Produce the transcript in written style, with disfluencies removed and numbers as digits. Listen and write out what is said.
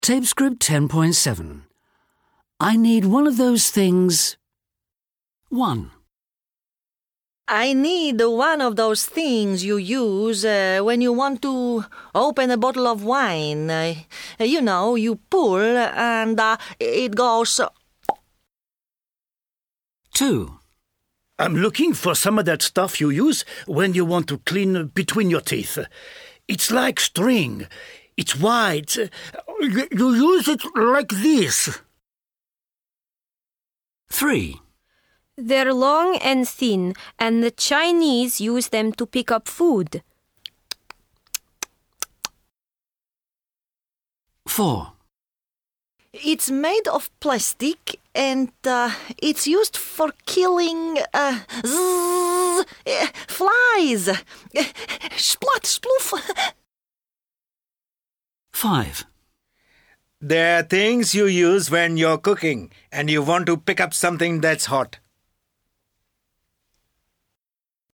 Tape script 10.7. I need one of those things. 1. I need one of those things you use when you want to open a bottle of wine. You pull and it goes... 2. I'm looking for some of that stuff you use when you want to clean between your teeth. It's like string. It's white. You use it like this. 3. They're long and thin, and the Chinese use them to pick up food. 4. It's made of plastic and it's used for killing flies. Splat, sploof. 5. They're things you use when you're cooking and you want to pick up something that's hot.